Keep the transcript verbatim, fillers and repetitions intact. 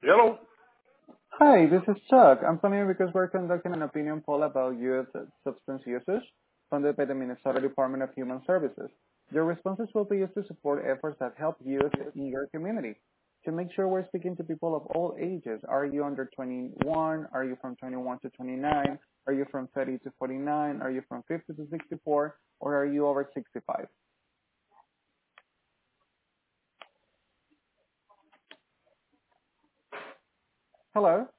Hello. Hi, this is Chuck. I'm calling you because we're conducting an opinion poll about youth substance usage funded by the Minnesota Department of Human Services. Your responses will be used to support efforts that help youth in your community. To make sure we're speaking to people of all ages, are you under twenty-one? Are you from twenty-one to twenty-nine? Are you from thirty to forty-nine? Are you from fifty to sixty-four? Or are you over sixty-five? Hello?